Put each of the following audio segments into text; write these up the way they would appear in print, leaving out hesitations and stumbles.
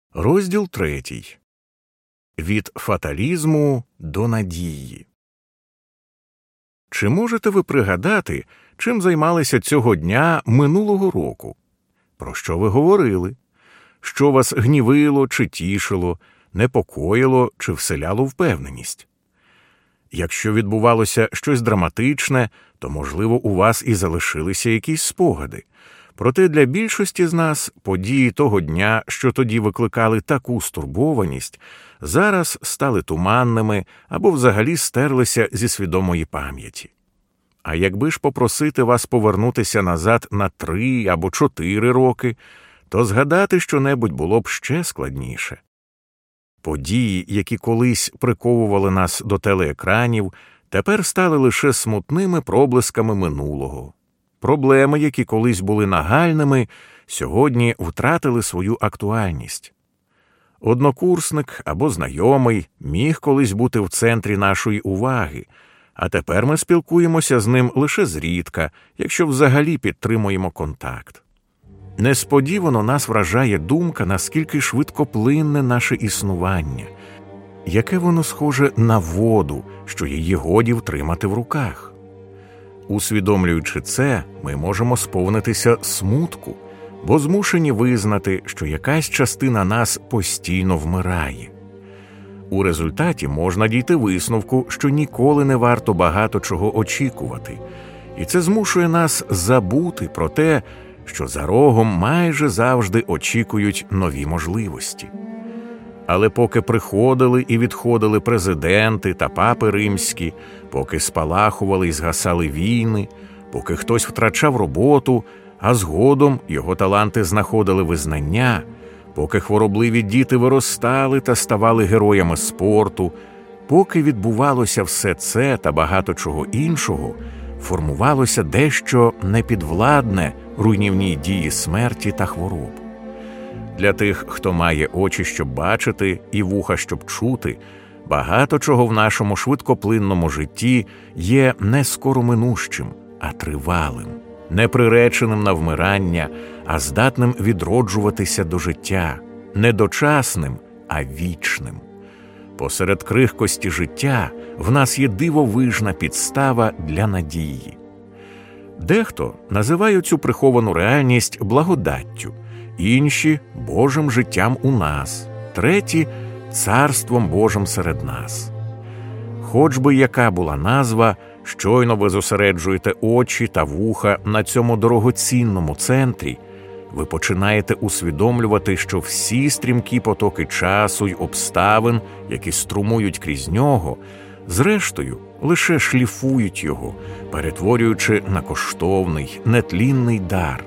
Розділ 3. Від фаталізму до надії. Чи можете ви пригадати, чим займалися цього дня минулого року? Про що ви говорили? Що вас гнівило чи тішило, непокоїло чи вселяло впевненість? Якщо відбувалося щось драматичне, то, можливо, у вас і залишилися якісь спогади. Проте для більшості з нас події того дня, що тоді викликали таку стурбованість, зараз стали туманними або взагалі стерлися зі свідомої пам'яті. А якби ж попросити вас повернутися назад на 3 або 4 роки, то згадати щонебудь було б ще складніше. Події, які колись приковували нас до телеекранів, тепер стали лише смутними проблисками минулого. Проблеми, які колись були нагальними, сьогодні втратили свою актуальність. Однокурсник або знайомий міг колись бути в центрі нашої уваги, а тепер ми спілкуємося з ним лише зрідка, якщо взагалі підтримуємо контакт. Несподівано нас вражає думка, наскільки швидкоплинне наше існування, яке воно схоже на воду, що її годі втримати в руках. Усвідомлюючи це, ми можемо сповнитися смутку, бо змушені визнати, що якась частина нас постійно вмирає. У результаті можна дійти висновку, що ніколи не варто багато чого очікувати, і це змушує нас забути про те, що за рогом майже завжди очікують нові можливості. Але поки приходили і відходили президенти та папи римські, поки спалахували і згасали війни, поки хтось втрачав роботу, а згодом його таланти знаходили визнання, поки хворобливі діти виростали та ставали героями спорту, поки відбувалося все це та багато чого іншого, формувалося дещо непідвладне руйнівній дії смерті та хвороб. Для тих, хто має очі, щоб бачити, і вуха, щоб чути, багато чого в нашому швидкоплинному житті є не скороминущим, а тривалим, не приреченим на вмирання, а здатним відроджуватися до життя, не дочасним, а вічним. Посеред крихкості життя в нас є дивовижна підстава для надії. Дехто називає цю приховану реальність благодаттю, інші – Божим життям у нас, треті – Царством Божим серед нас. Хоч би яка була назва, щойно ви зосереджуєте очі та вуха на цьому дорогоцінному центрі, ви починаєте усвідомлювати, що всі стрімкі потоки часу й обставин, які струмують крізь нього, зрештою лише шліфують його, перетворюючи на коштовний, нетлінний дар.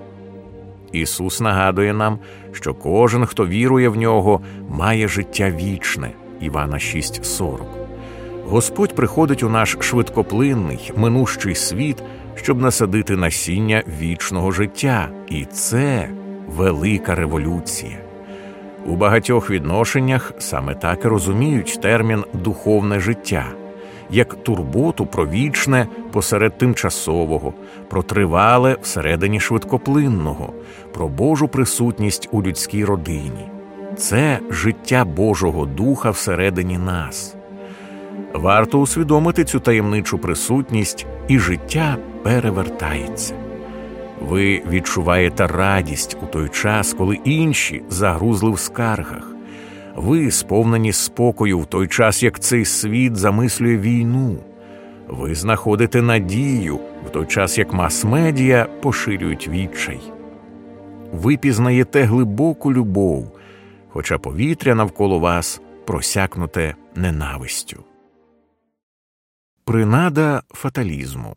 Ісус нагадує нам, що кожен, хто вірує в Нього, має життя вічне. Івана 6:40. Господь приходить у наш швидкоплинний, минущий світ, щоб насадити насіння вічного життя. І це велика революція. У багатьох відношеннях саме так і розуміють термін «духовне життя», як турботу про вічне посеред тимчасового, про тривале всередині швидкоплинного, про Божу присутність у людській родині. Це життя Божого Духа всередині нас. Варто усвідомити цю таємничу присутність, і життя перевертається. Ви відчуваєте радість у той час, коли інші загрузли в скаргах. Ви сповнені спокою в той час, як цей світ замислює війну. Ви знаходите надію в той час, як мас-медіа поширюють відчай. Ви пізнаєте глибоку любов, хоча повітря навколо вас просякнуте ненавистю. Принада фаталізму.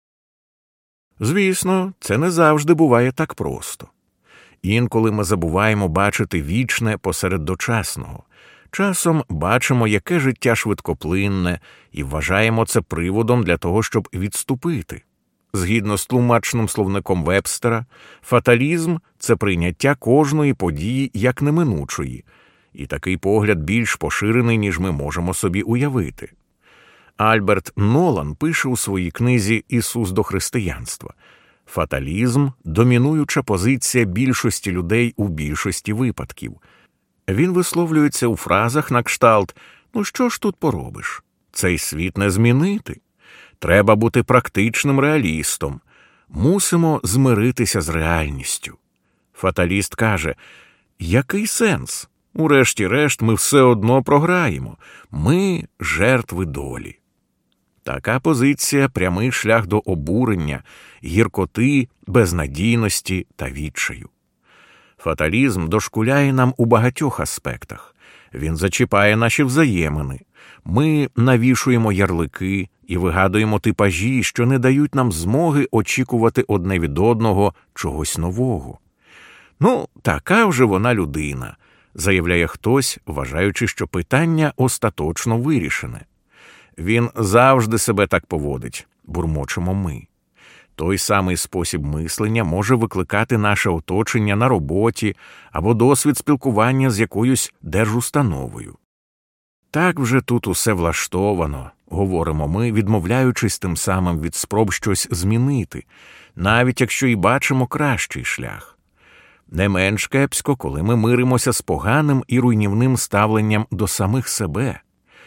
Звісно, це не завжди буває так просто. Інколи ми забуваємо бачити вічне посеред дочасного. Часом бачимо, яке життя швидкоплинне, і вважаємо це приводом для того, щоб відступити. Згідно з тлумачним словником Вебстера, фаталізм – це прийняття кожної події як неминучої, і такий погляд більш поширений, ніж ми можемо собі уявити. Альберт Нолан пише у своїй книзі «Ісус до християнства»: фаталізм – домінуюча позиція більшості людей у більшості випадків. Він висловлюється у фразах на кшталт «Ну що ж тут поробиш? Цей світ не змінити. Треба бути практичним реалістом. Мусимо змиритися з реальністю». Фаталіст каже «Який сенс? Урешті-решт ми все одно програємо. Ми – жертви долі». Така позиція – прямий шлях до обурення, гіркоти, безнадійності та відчаю. Фаталізм дошкуляє нам у багатьох аспектах. Він зачіпає наші взаємини. Ми навішуємо ярлики і вигадуємо типажі, що не дають нам змоги очікувати одне від одного чогось нового. «Ну, така вже вона людина», – заявляє хтось, вважаючи, що питання остаточно вирішене. «Він завжди себе так поводить», – бурмочемо ми. Той самий спосіб мислення може викликати наше оточення на роботі або досвід спілкування з якоюсь держустановою. «Так вже тут усе влаштовано», – говоримо ми, відмовляючись тим самим від спроб щось змінити, навіть якщо і бачимо кращий шлях. Не менш кепсько, коли ми миримося з поганим і руйнівним ставленням до самих себе.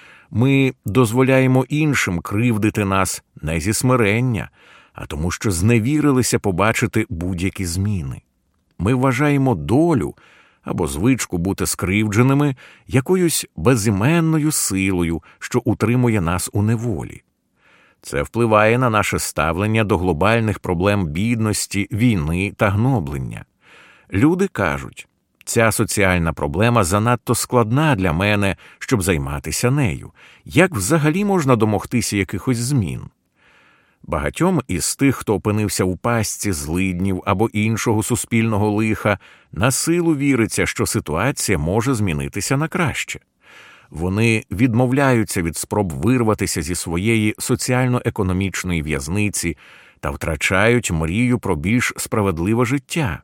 Ми дозволяємо іншим кривдити нас не зі смирення, а тому що зневірилися побачити будь-які зміни. Ми вважаємо долю або звичку бути скривдженими якоюсь безіменною силою, що утримує нас у неволі. Це впливає на наше ставлення до глобальних проблем бідності, війни та гноблення. Люди кажуть, ця соціальна проблема занадто складна для мене, щоб займатися нею. Як взагалі можна домогтися якихось змін? Багатьом із тих, хто опинився у пастці злиднів або іншого суспільного лиха, на силу віриться, що ситуація може змінитися на краще. Вони відмовляються від спроб вирватися зі своєї соціально-економічної в'язниці та втрачають мрію про більш справедливе життя.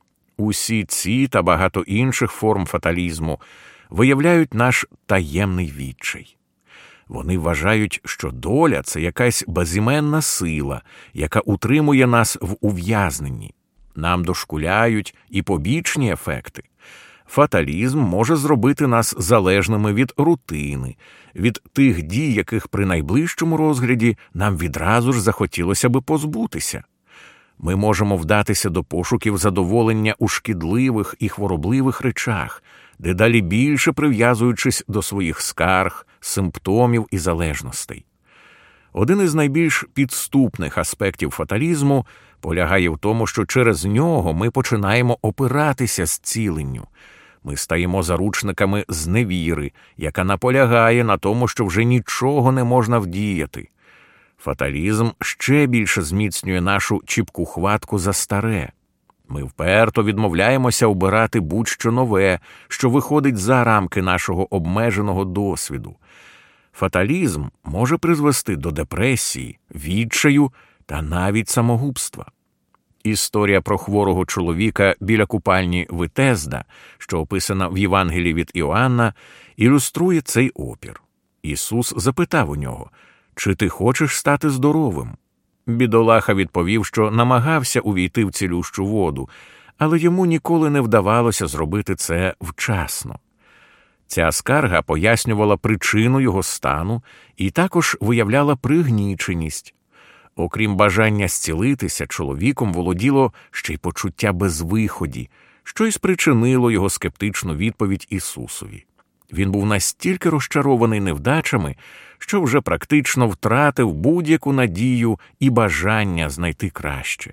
Усі ці та багато інших форм фаталізму виявляють наш таємний відчай. Вони вважають, що доля – це якась безіменна сила, яка утримує нас в ув'язненні. Нам дошкуляють і побічні ефекти. Фаталізм може зробити нас залежними від рутини, від тих дій, яких при найближчому розгляді нам відразу ж захотілося би позбутися. Ми можемо вдатися до пошуків задоволення у шкідливих і хворобливих речах, дедалі більше прив'язуючись до своїх скарг, симптомів і залежностей. Один із найбільш підступних аспектів фаталізму полягає в тому, що через нього ми починаємо опиратися зціленню. Ми стаємо заручниками зневіри, яка наполягає на тому, що вже нічого не можна вдіяти. Фаталізм ще більше зміцнює нашу чіпку хватку за старе. Ми вперто відмовляємося обирати будь-що нове, що виходить за рамки нашого обмеженого досвіду. Фаталізм може призвести до депресії, відчаю та навіть самогубства. Історія про хворого чоловіка біля купальні Витезда, що описана в Євангелії від Іоанна, ілюструє цей опір. Ісус запитав у нього: «Чи ти хочеш стати здоровим?» Бідолаха відповів, що намагався увійти в цілющу воду, але йому ніколи не вдавалося зробити це вчасно. Ця скарга пояснювала причину його стану і також виявляла пригніченість. Окрім бажання зцілитися, чоловіком володіло ще й почуття безвиході, що й спричинило його скептичну відповідь Ісусові. Він був настільки розчарований невдачами, що вже практично втратив будь-яку надію і бажання знайти краще.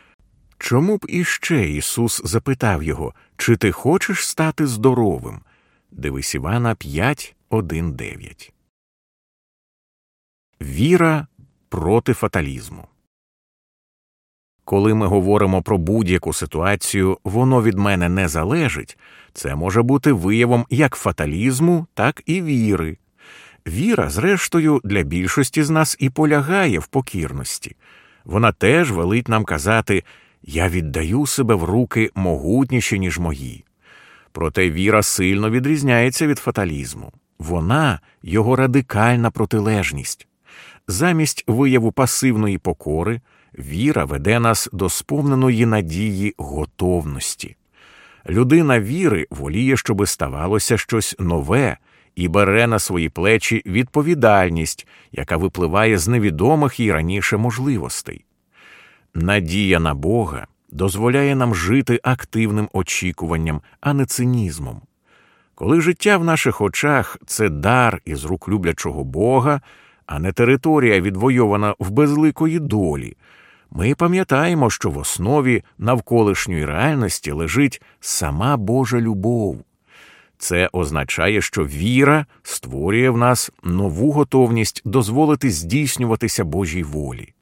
Чому б іще Ісус запитав його: «Чи ти хочеш стати здоровим?» Дивись Івана 5:1-9. Віра проти фаталізму. Коли ми говоримо про будь-яку ситуацію «воно від мене не залежить», це може бути виявом як фаталізму, так і віри. Віра, зрештою, для більшості з нас і полягає в покірності. Вона теж велить нам казати «я віддаю себе в руки могутніші, ніж мої». Проте віра сильно відрізняється від фаталізму. Вона – його радикальна протилежність. Замість вияву пасивної покори, віра веде нас до сповненої надії готовності. Людина віри воліє, щоби ставалося щось нове, і бере на свої плечі відповідальність, яка випливає з невідомих їй раніше можливостей. Надія на Бога дозволяє нам жити активним очікуванням, а не цинізмом. Коли життя в наших очах – це дар із рук люблячого Бога, а не територія, відвойована в безликої долі, ми пам'ятаємо, що в основі навколишньої реальності лежить сама Божа любов. Це означає, що віра створює в нас нову готовність дозволити здійснюватися Божій волі.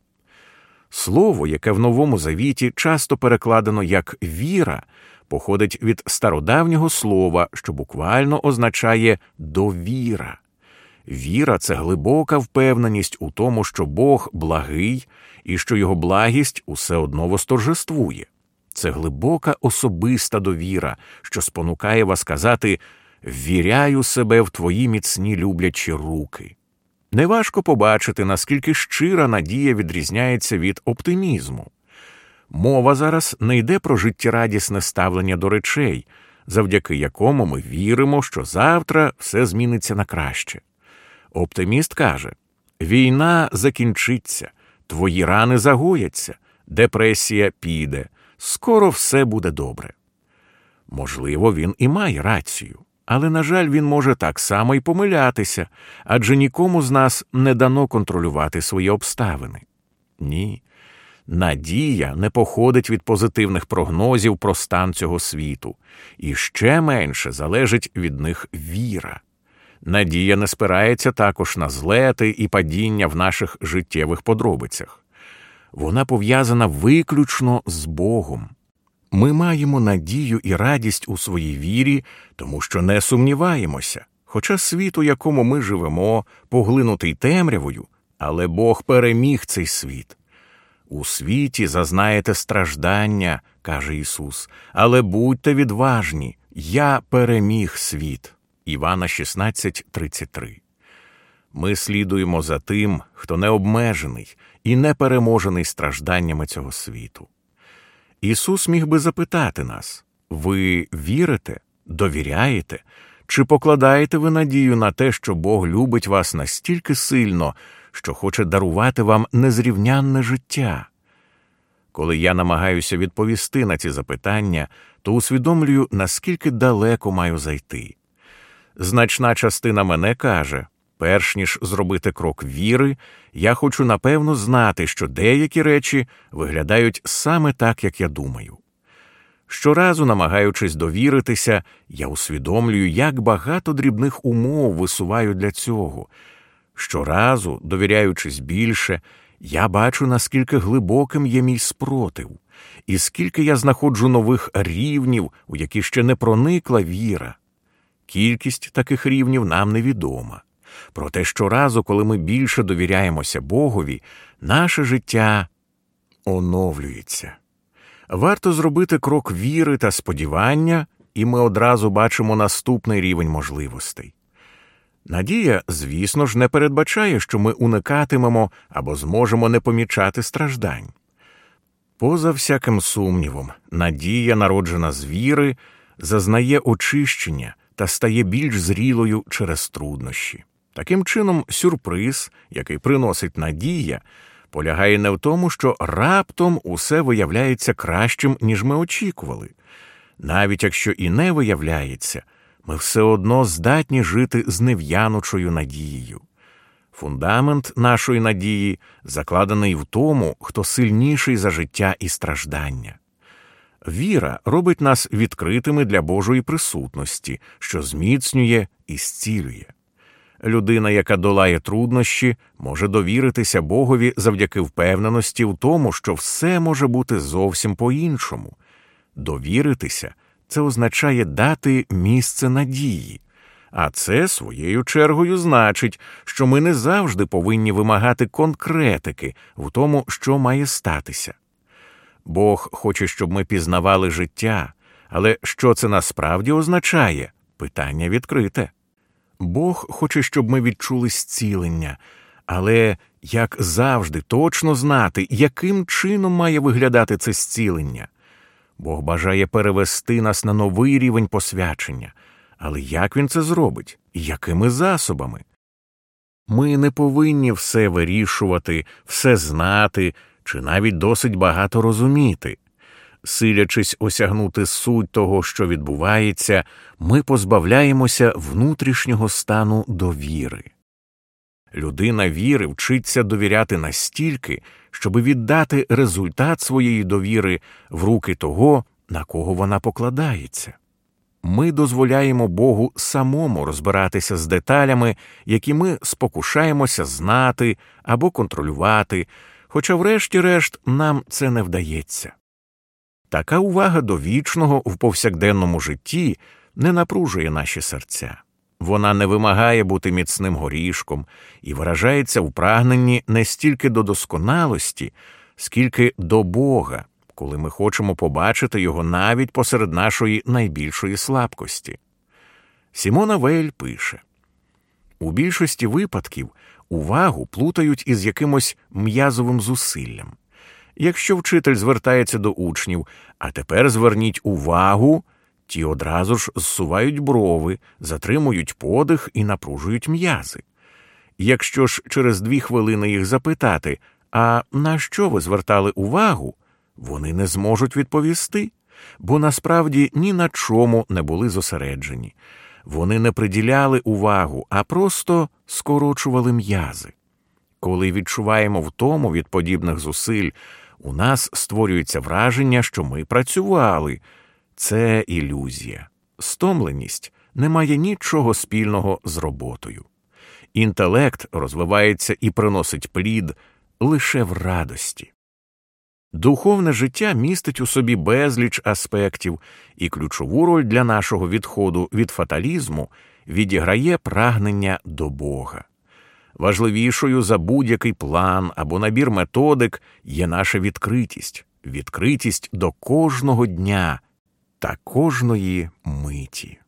Слово, яке в Новому Завіті часто перекладено як «віра», походить від стародавнього слова, що буквально означає «довіра». Віра – це глибока впевненість у тому, що Бог благий і що Його благість усе одно восторжествує. Це глибока особиста довіра, що спонукає вас казати «ввіряю себе в Твої міцні люблячі руки». Неважко побачити, наскільки щира надія відрізняється від оптимізму. Мова зараз не йде про життєрадісне ставлення до речей, завдяки якому ми віримо, що завтра все зміниться на краще. Оптиміст каже: «Війна закінчиться, твої рани загояться, депресія піде, скоро все буде добре». Можливо, він і має рацію, але, на жаль, він може так само й помилятися, адже нікому з нас не дано контролювати свої обставини. Ні. Надія не походить від позитивних прогнозів про стан цього світу, і ще менше залежить від них віра. Надія не спирається також на злети і падіння в наших життєвих подробицях. Вона пов'язана виключно з Богом. Ми маємо надію і радість у своїй вірі, тому що не сумніваємося, хоча світ, у якому ми живемо, поглинутий темрявою, але Бог переміг цей світ. «У світі зазнаєте страждання, – каже Ісус, – але будьте відважні, я переміг світ». Івана 16:33. Ми слідуємо за тим, хто не обмежений і не переможений стражданнями цього світу. Ісус міг би запитати нас: ви вірите, довіряєте, чи покладаєте ви надію на те, що Бог любить вас настільки сильно, що хоче дарувати вам незрівнянне життя? Коли я намагаюся відповісти на ці запитання, то усвідомлюю, наскільки далеко маю зайти. Значна частина мене каже: перш ніж зробити крок віри, я хочу напевно знати, що деякі речі виглядають саме так, як я думаю. Щоразу, намагаючись довіритися, я усвідомлюю, як багато дрібних умов висуваю для цього. Щоразу, довіряючись більше, я бачу, наскільки глибоким є мій спротив, і скільки я знаходжу нових рівнів, у які ще не проникла віра. Кількість таких рівнів нам невідома. Проте щоразу, коли ми більше довіряємося Богові, наше життя оновлюється. Варто зробити крок віри та сподівання, і ми одразу бачимо наступний рівень можливостей. Надія, звісно ж, не передбачає, що ми уникатимемо або зможемо не помічати страждань. Поза всяким сумнівом, надія, народжена з віри, зазнає очищення та стає більш зрілою через труднощі. Таким чином, сюрприз, який приносить надія, полягає не в тому, що раптом усе виявляється кращим, ніж ми очікували. Навіть якщо і не виявляється, ми все одно здатні жити з нев'янучою надією. Фундамент нашої надії закладений в тому, хто сильніший за життя і страждання. Віра робить нас відкритими для Божої присутності, що зміцнює і зцілює. Людина, яка долає труднощі, може довіритися Богові завдяки впевненості в тому, що все може бути зовсім по-іншому. Довіритися – це означає дати місце надії. А це, своєю чергою, значить, що ми не завжди повинні вимагати конкретики в тому, що має статися. Бог хоче, щоб ми пізнавали життя, але що це насправді означає? Питання відкрите. Бог хоче, щоб ми відчули зцілення, але, як завжди, точно знати, яким чином має виглядати це зцілення. Бог бажає перевести нас на новий рівень посвячення. Але як Він це зробить? Якими засобами? Ми не повинні все вирішувати, все знати чи навіть досить багато розуміти. Силячись осягнути суть того, що відбувається, ми позбавляємося внутрішнього стану довіри. Людина віри вчиться довіряти настільки, щоби віддати результат своєї довіри в руки того, на кого вона покладається. Ми дозволяємо Богу самому розбиратися з деталями, які ми спокушаємося знати або контролювати, хоча врешті-решт нам це не вдається. Така увага до вічного в повсякденному житті не напружує наші серця. Вона не вимагає бути міцним горішком і виражається в прагненні не стільки до досконалості, скільки до Бога, коли ми хочемо побачити Його навіть посеред нашої найбільшої слабкості. Сімона Вейль пише: «У більшості випадків увагу плутають із якимось м'язовим зусиллям. Якщо вчитель звертається до учнів, а тепер зверніть увагу, ті одразу ж зсувають брови, затримують подих і напружують м'язи. Якщо ж через 2 хвилини їх запитати, а на що ви звертали увагу, вони не зможуть відповісти, бо насправді ні на чому не були зосереджені. Вони не приділяли увагу, а просто скорочували м'язи. Коли відчуваємо втому від подібних зусиль, у нас створюється враження, що ми працювали. Це ілюзія. Стомленість не має нічого спільного з роботою. Інтелект розвивається і приносить плід лише в радості. Духовне життя містить у собі безліч аспектів, і ключову роль для нашого відходу від фаталізму відіграє прагнення до Бога. Важливішою за будь-який план або набір методик є наша відкритість до кожного дня та кожної миті.